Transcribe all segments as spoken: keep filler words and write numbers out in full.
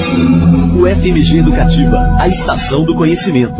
U F M G Educativa, a estação do conhecimento.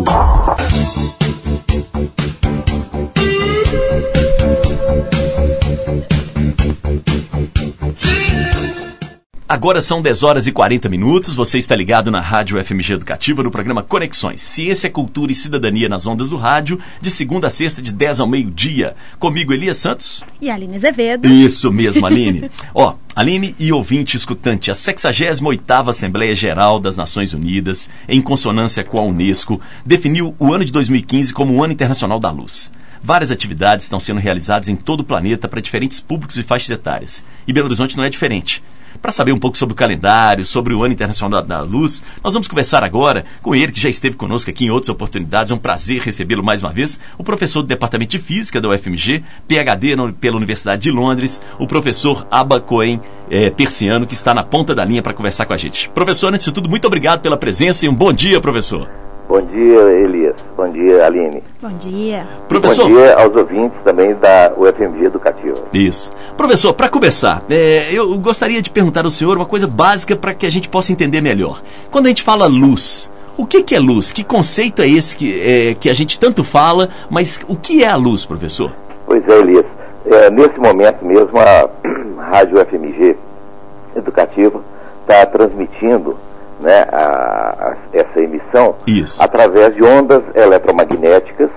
Agora são dez horas e quarenta minutos, você está ligado na Rádio U F M G Educativa no programa Conexões, Ciência, Cultura e Cidadania nas ondas do rádio, de segunda a sexta, de dez ao meio-dia. Comigo, Elias Santos. E Aline Azevedo. Isso mesmo, Aline. Ó, Aline e ouvinte escutante, a sexagésima oitava Assembleia Geral das Nações Unidas, em consonância com a Unesco, definiu o ano de dois mil e quinze como o Ano Internacional da Luz. Várias atividades estão sendo realizadas em todo o planeta para diferentes públicos e faixas etárias. E Belo Horizonte não é diferente. Para saber um pouco sobre o calendário, sobre o Ano Internacional da Luz, nós vamos conversar agora com ele, que já esteve conosco aqui em outras oportunidades. É um prazer recebê-lo mais uma vez, o professor do Departamento de Física da U F M G, P H D no, pela Universidade de Londres, o professor Aba Cohen é, Persiano, que está na ponta da linha para conversar com a gente. Professor, antes de tudo, muito obrigado pela presença e um bom dia, professor. Bom dia, Elias. Bom dia, Aline. Bom dia. Professor. Bom dia aos ouvintes também da U F M G Educativa. Isso. Professor, para começar, é, eu gostaria de perguntar ao senhor uma coisa básica para que a gente possa entender melhor. Quando a gente fala luz, o que, que é luz? Que conceito é esse que, é, que a gente tanto fala, mas o que é a luz, professor? Pois é, Elias. É, nesse momento mesmo, a Rádio U F M G Educativa está transmitindo, né, a, a, essa emissão Isso. através de ondas eletromagnéticas,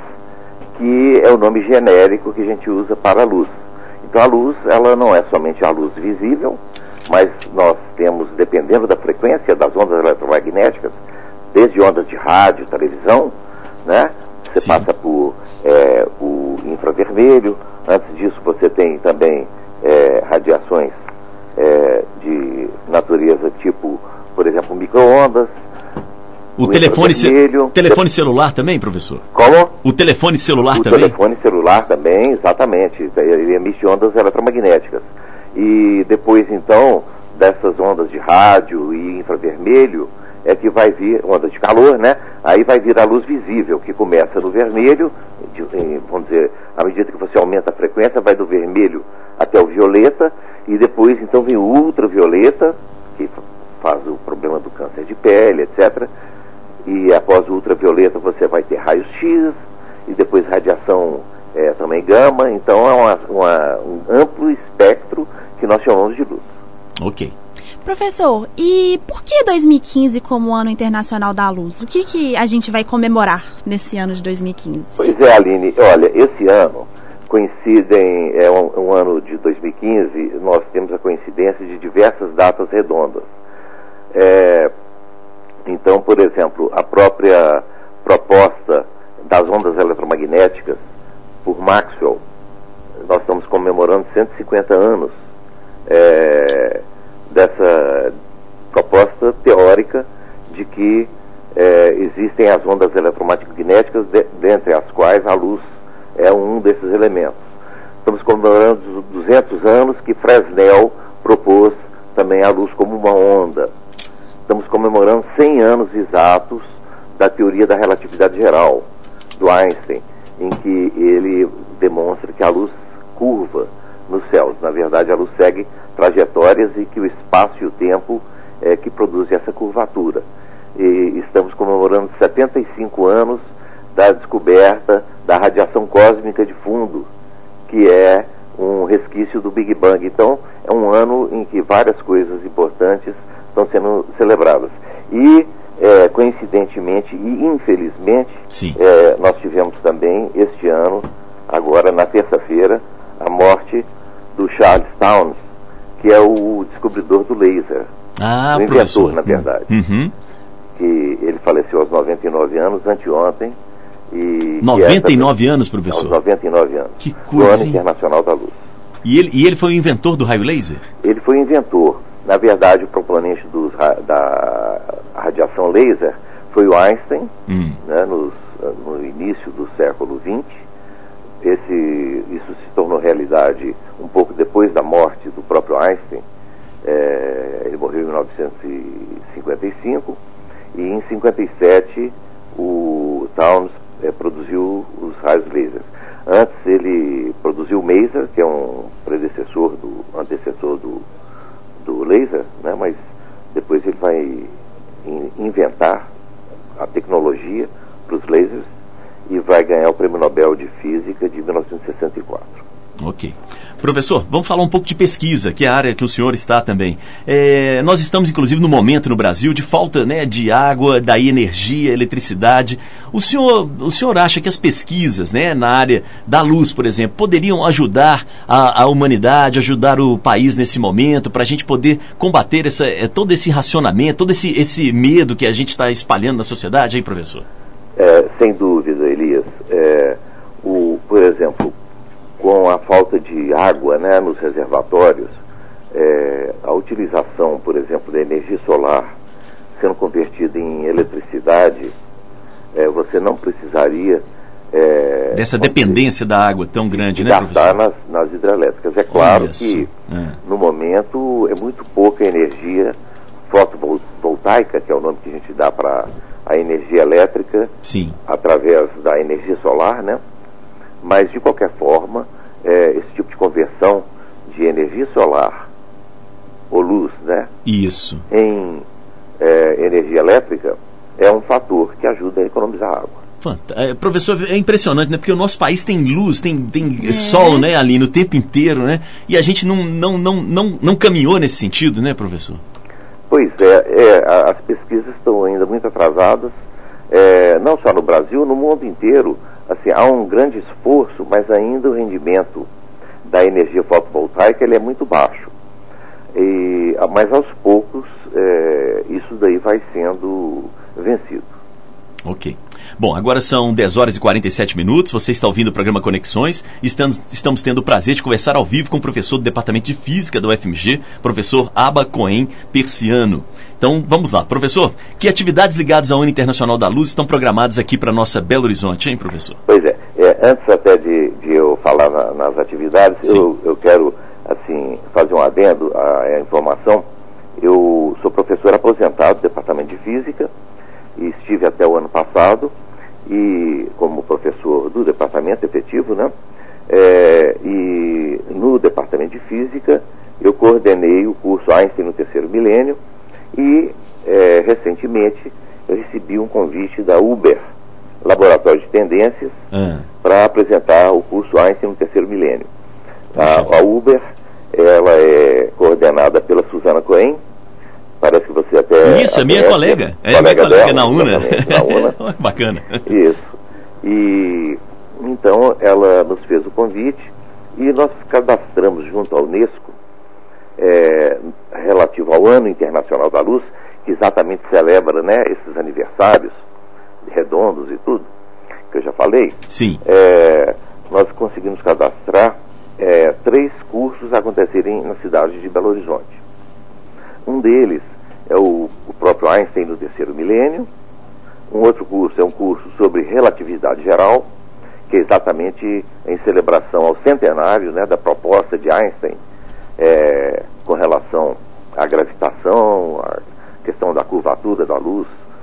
que é o nome genérico que a gente usa para a luz. Então a luz, ela não é somente a luz visível, mas nós temos, dependendo da frequência das ondas eletromagnéticas, desde ondas de rádio, televisão, né, você Sim. passa por é, o infravermelho. Antes disso você tem também é, radiações é, de natureza tipo, por exemplo, micro-ondas. O, o telefone, ce... telefone celular também, professor? Como? O telefone celular o também? O telefone celular também, exatamente. Ele emite ondas eletromagnéticas. E depois, então, dessas ondas de rádio e infravermelho, é que vai vir, ondas de calor, né? Aí vai vir a luz visível, que começa no vermelho, de, vamos dizer, à medida que você aumenta a frequência, vai do vermelho até o violeta, e depois, então, vem o ultravioleta, que faz o problema do câncer de pele, etcétera. E após o ultravioleta você vai ter raios X e depois radiação é, também gama. Então é uma, uma, um amplo espectro que nós chamamos de luz. Ok. Professor, e por que dois mil e quinze como Ano Internacional da Luz? O que, que a gente vai comemorar nesse ano de dois mil e quinze? Pois é, Aline, olha, esse ano coincidem, é um, um ano de dois mil e quinze, nós temos a coincidência de diversas datas redondas. É, então, por exemplo, a própria proposta das ondas eletromagnéticas por Maxwell, nós estamos comemorando cento e cinquenta anos é, dessa proposta teórica de que é, existem as ondas eletromagnéticas, de, dentre as quais a luz é um desses elementos. Estamos comemorando duzentos anos que Fresnel propôs também a luz como uma onda. Estamos comemorando cem anos exatos da teoria da relatividade geral, do Einstein, em que ele demonstra que a luz curva nos céus. Na verdade, a luz segue trajetórias e que o espaço e o tempo é que produzem essa curvatura. E estamos comemorando setenta e cinco anos da descoberta da radiação cósmica de fundo, que é um resquício do Big Bang. Então, é um ano em que várias coisas importantes estão sendo celebradas. E, é, coincidentemente e infelizmente, é, nós tivemos também, este ano, agora na terça-feira, a morte do Charles Townes, que é o descobridor do laser. Ah, o inventor, professor. na verdade. Uhum. Que ele faleceu aos noventa e nove anos, anteontem. E noventa e nove anos, professor? Aos noventa e nove anos. Que coisa, do Ano Internacional da Luz. E ele, e ele foi o inventor do raio laser? Ele foi o inventor. Na verdade, o proponente dos, da radiação laser foi o Einstein, hum. né, nos, no início do século vinte. Esse, isso se tornou realidade um pouco depois da morte do próprio Einstein. É, ele morreu em mil novecentos e cinquenta e cinco e em cinquenta e sete o Townes é, produziu os raios laser. Antes ele produziu o Maser, que é um predecessor do antecessor do, do laser, né? Mas depois ele vai in, inventar a tecnologia para os lasers e vai ganhar o Prêmio Nobel de Física de mil novecentos e sessenta e quatro. Ok. Professor, vamos falar um pouco de pesquisa, que é a área que o senhor está também. É, nós estamos, inclusive, no momento no Brasil de falta, né, de água, daí energia, eletricidade. O senhor, o senhor acha que as pesquisas, né, na área da luz, por exemplo, poderiam ajudar a, a humanidade, ajudar o país nesse momento, para a gente poder combater essa, todo esse racionamento, todo esse, esse medo que a gente está espalhando na sociedade, hein, professor? É, sem dúvida, Elias. É, o, por exemplo, com a falta de água, né, nos reservatórios, é, a utilização, por exemplo, da energia solar sendo convertida em eletricidade, é, você não precisaria... É, dessa dependência da água tão grande, né, gastar professor? Nas, nas hidrelétricas. É claro Isso. que, é. no momento, é muito pouca energia fotovoltaica, que é o nome que a gente dá para a energia elétrica, Sim. através da energia solar, né? Mas, de qualquer forma, é, esse tipo de conversão de energia solar ou luz, né, Isso. em é, energia elétrica é um fator que ajuda a economizar água. Fanta- é, professor, é impressionante, né? Porque o nosso país tem luz, tem, tem é. sol, né, ali no tempo inteiro, né? E a gente não, não, não, não, não caminhou nesse sentido, né, professor? Pois é, é as pesquisas estão ainda muito atrasadas, é, não só no Brasil, no mundo inteiro. Assim, há um grande esforço, mas ainda o rendimento da energia fotovoltaica ele é muito baixo. E, mas aos poucos é, isso daí vai sendo vencido. Ok. Bom, agora são dez horas e quarenta e sete minutos, você está ouvindo o programa Conexões, estamos, estamos tendo o prazer de conversar ao vivo com o professor do Departamento de Física da U F M G, professor Aba Cohen Persiano. Então, vamos lá. Professor, que atividades ligadas ao Ano Internacional da Luz estão programadas aqui para a nossa Belo Horizonte, hein, professor? Pois é. é antes até de, de eu falar na, nas atividades, eu, eu quero, assim, fazer um adendo à, à informação. Eu sou professor aposentado do Departamento de Física e estive até o ano passado e como professor do departamento efetivo, né? É, e no Departamento de Física eu coordenei o curso Einstein no terceiro milênio. E, é, recentemente, eu recebi um convite da Uber, Laboratório de Tendências, ah. para apresentar o curso Einstein no terceiro milênio. A, a Uber, ela é coordenada pela Suzana Cohen, parece que você até... Isso, é minha colega, é colega minha colega dela, na UNA. Na UNA. Bacana. Isso. E, então, ela nos fez o convite e nós cadastramos junto à Unesco, É, relativo ao Ano Internacional da Luz, que exatamente celebra, né, esses aniversários redondos e tudo, que eu já falei. Sim. É, nós conseguimos cadastrar é, três cursos a acontecerem na cidade de Belo Horizonte. Um deles é o, o próprio Einstein no terceiro milênio. Um outro curso é um curso sobre relatividade geral, que é exatamente em celebração ao centenário, né, da proposta de Einstein, É, com relação à gravitação, à questão da curvatura da luz,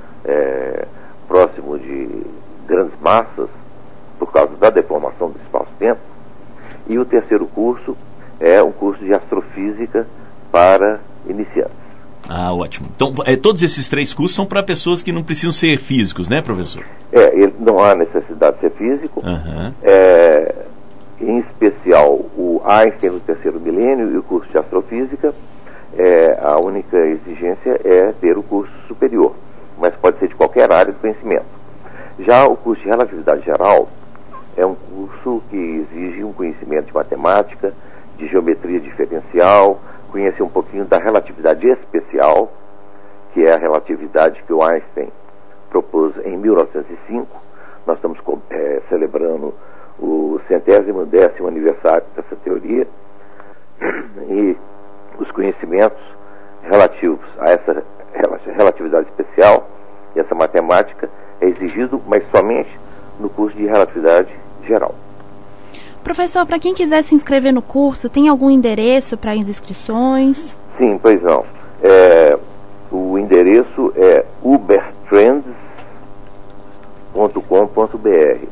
é, próximo de grandes massas, por causa da deformação do espaço-tempo. E o terceiro curso é um curso de astrofísica para iniciantes. Ah, ótimo. Então, é, todos esses três cursos são para pessoas que não precisam ser físicos, né, professor? É, ele, não há necessidade de ser físico. Uhum. É, em especial o Einstein no terceiro milênio e o curso de astrofísica, é, a única exigência é ter o curso superior, mas pode ser de qualquer área do conhecimento. Já o curso de relatividade geral é um curso que exige um conhecimento de matemática, de geometria diferencial, conhecer um pouquinho da relatividade especial, que é a relatividade que o Einstein propôs em mil novecentos e cinco. Nós estamos é, celebrando o centésimo décimo aniversário dessa teoria, e os conhecimentos relativos a essa relatividade especial e essa matemática é exigido, mas somente no curso de relatividade geral. Professor, para quem quiser se inscrever no curso, tem algum endereço para as inscrições? Sim, pois não. É, o endereço é ubertrends ponto com ponto b r.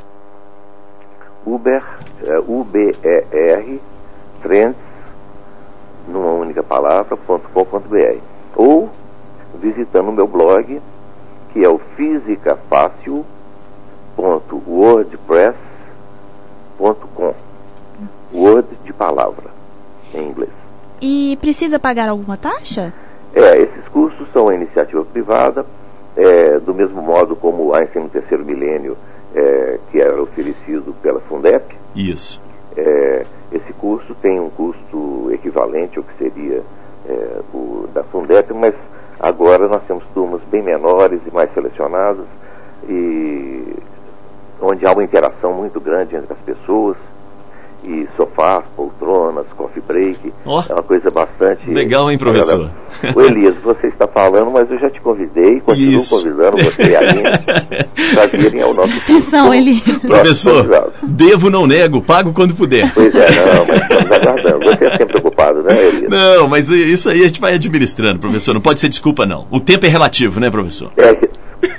Uber, é, U B E R, Trends, numa única palavra, .com.br. Ou visitando o meu blog, que é o fisicafácil ponto wordpress ponto com. Word de palavra, em inglês. E precisa pagar alguma taxa? É, esses cursos são uma iniciativa privada, é, do mesmo modo como o Einstein no terceiro milênio, é, que era oferecido pela Fundep. Isso. É, esse curso tem um custo equivalente ao que seria é, o da Fundep, mas agora nós temos turmas bem menores e mais selecionadas, e onde há uma interação muito grande entre as pessoas, e sofás, poltronas, coffee break. Oh, é uma coisa bastante legal, hein, professor? O Elias, você está falando, mas eu já te convidei, continuo Isso. convidando você e a Aline para virem ao nosso sessão, Elias. Professor, devo, não nego, pago quando puder. Pois é, não, mas estamos aguardando. Você é sempre ocupado, né, Elias? Não, mas isso aí a gente vai administrando, professor, não pode ser desculpa, não. O tempo é relativo, né, professor? É.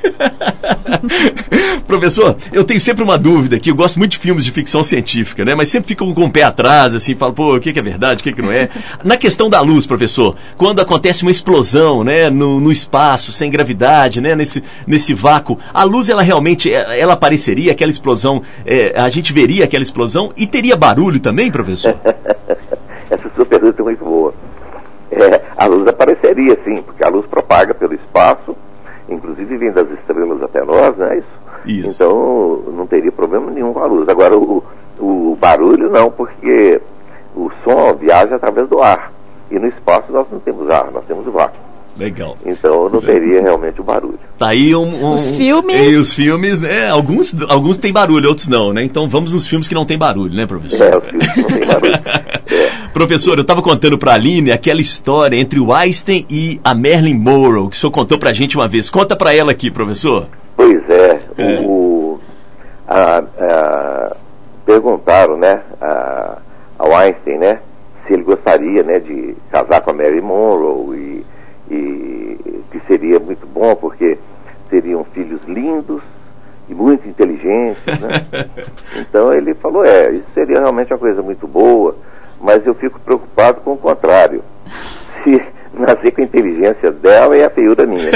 Professor, eu tenho sempre uma dúvida aqui, eu gosto muito de filmes de ficção científica, né? Mas sempre fico com o pé atrás, assim, falo, pô, o que, que é verdade, o que, que não é? Na questão da luz, professor, quando acontece uma explosão, né, no, no espaço, sem gravidade, né, nesse, nesse vácuo, a luz, ela realmente, ela apareceria, aquela explosão, é, a gente veria aquela explosão e teria barulho também, professor? Essa sua pergunta é muito boa. É, a luz apareceria, sim, porque a luz propaga pelo espaço, inclusive vem das estrelas até nós, não é isso? Isso. Então não teria problema nenhum com a luz. Agora o, o barulho não, porque o som viaja através do ar. E no espaço nós não temos ar, nós temos o vácuo. Legal. Então não teria realmente o barulho. Tá aí um, um, os filmes. E os filmes, né? Alguns, alguns têm barulho, outros não, né? Então vamos nos filmes que não tem barulho, né, professor? É, os filmes que não tem barulho. É. Professor, eu estava contando para a Aline aquela história entre o Einstein e a Marilyn Monroe, que o senhor contou para a gente uma vez. Conta para ela aqui, professor. Pois é. é. O, a, a, perguntaram, né, a, ao Einstein, né, se ele gostaria, né, de casar com a Marilyn Monroe e, e que seria muito bom porque seriam filhos lindos e muito inteligentes, né? Então ele falou, é, isso seria realmente uma coisa muito boa, mas eu fico preocupado com o contrário. Se nascer com a inteligência dela e a feiura minha.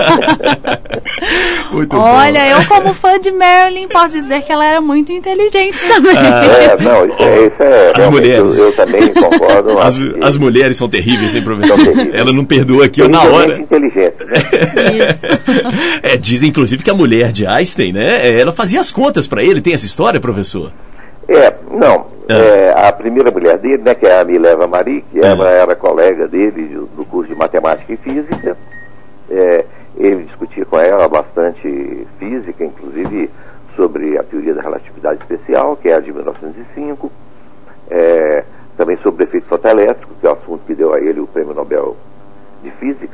Muito Olha, bom. Eu como fã de Marilyn posso dizer que ela era muito inteligente também. Ah, é, não, isso é... Isso é as mulheres. Eu, eu também concordo. As, que, as mulheres são terríveis, hein, professor? São terríveis. Ela não perdoa aqui, ó, na hora. Inteligente, né? Isso. É, dizem, inclusive, que a mulher de Einstein, né, ela fazia as contas para ele. Tem essa história, professor? É, não. Ah. É, a primeira mulher dele, né, que é a Mileva Marie, que ela ah. era colega dele do curso de Matemática e Física. É, ele discutia com ela bastante física, inclusive sobre a teoria da relatividade especial, que é a de mil novecentos e cinco. É, também sobre o efeito fotoelétrico, que é o assunto que deu a ele o Prêmio Nobel de Física.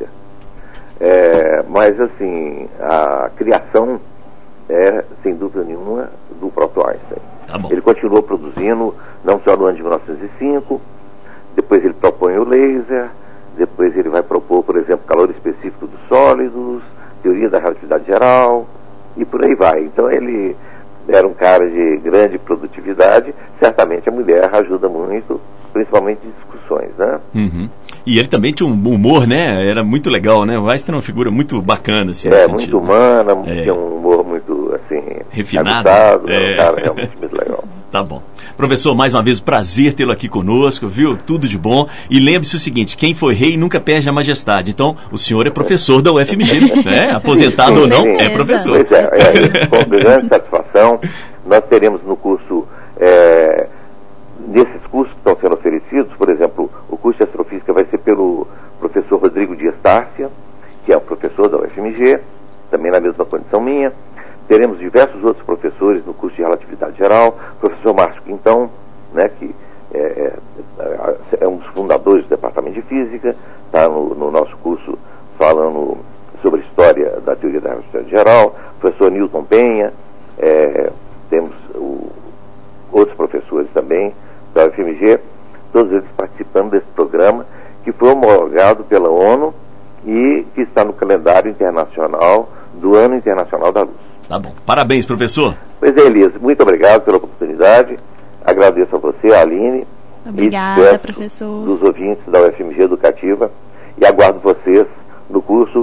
É, mas, assim, a criação é, sem dúvida nenhuma, do próprio Einstein. Tá bom. Ele continuou produzindo, não só no ano de mil novecentos e cinco, depois ele propõe o laser, depois ele vai propor, por exemplo, calor específico dos sólidos, teoria da relatividade geral, e por aí vai. Então ele era um cara de grande produtividade, certamente a mulher ajuda muito, principalmente em discussões, né? Uhum. E ele também tinha um humor, né? Era muito legal, né? O Einstein era uma figura muito bacana, assim, É, nesse muito sentido, humana, né? tinha um humor muito, assim... refinado. Habitado, é. Era um cara realmente muito legal. Tá bom. Professor, mais uma vez, prazer tê-lo aqui conosco, viu? Tudo de bom. E lembre-se o seguinte, quem foi rei nunca perde a majestade. Então, o senhor é professor da U F M G, né? Aposentado sim, ou não, sim. é professor. Pois é, é, com grande satisfação. Nós teremos no curso, é, nesses cursos que estão sendo oferecidos, por exemplo, o curso de Astrofísica vai ser pelo professor Rodrigo Dias Tárcia, que é o professor da U F M G, também na mesma condição minha. Teremos diversos outros professores no curso de Relatividade Geral, professor Márcio Quintão, né, que é, é, é um dos fundadores do Departamento de Física, está no, no nosso curso falando sobre a história da teoria da relatividade geral, professor Newton Penha, é, temos o, outros professores também da U F M G, todos eles participando desse programa, que foi homologado pela ONU e que está no calendário internacional do Ano Internacional da Luz. Tá bom. Parabéns, professor. Pois é, Elias, muito obrigado pela oportunidade. Agradeço a você, a Aline. Obrigada, e professor. Dos ouvintes da U F M G Educativa. E aguardo vocês no curso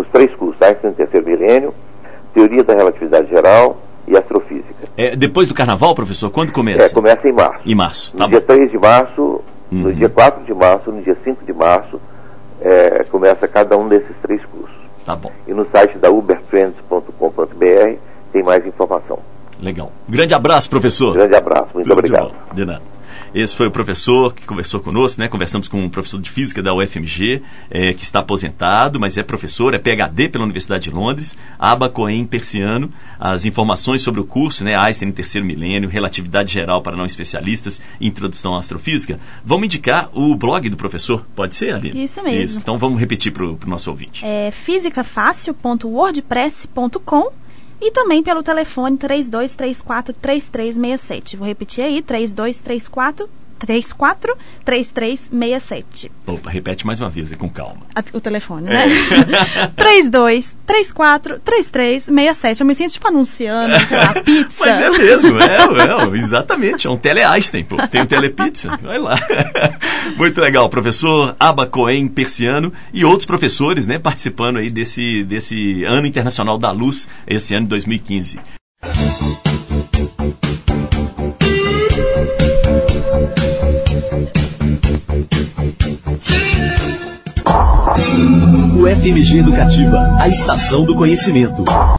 os três cursos, Einstein no terceiro milênio, Teoria da Relatividade Geral e Astrofísica. É, depois do Carnaval, professor, quando começa? É, começa em março. Em março, tá No bom. dia três de março, uhum. no dia quatro de março, no dia cinco de março, é, começa cada um desses três cursos. Tá bom. E no site da ubertrends ponto com ponto b r tem mais informação. Legal. Grande abraço, professor. Grande abraço, muito Tudo obrigado. De, bom. De nada. Esse foi o professor que conversou conosco, né? Conversamos com um professor de física da U F M G, é, que está aposentado, mas é professor, é P H D pela Universidade de Londres, Aba Cohen Persiano. As informações sobre o curso, né? Einstein no terceiro milênio, Relatividade Geral para não especialistas e Introdução à Astrofísica. Vamos indicar o blog do professor, pode ser, Aline? Isso mesmo. Isso. Então vamos repetir para o nosso ouvinte. É física fácil ponto wordpress ponto com e também pelo telefone três dois três quatro, três três seis sete. Vou repetir aí, três dois três quatro, três quatro três três seis sete. Opa, repete mais uma vez, é com calma. A, o telefone, né? É. três dois três quatro, três três seis sete. Eu me sinto tipo anunciando, sei lá, pizza. Mas é mesmo, é, é exatamente, é um tele-Einstein, pô. Tem um telepizza, vai lá. Muito legal, professor Aba Cohen Persiano e outros professores, né, participando aí desse, desse Ano Internacional da Luz, esse ano de dois mil e quinze. U F M G Educativa, a estação do conhecimento.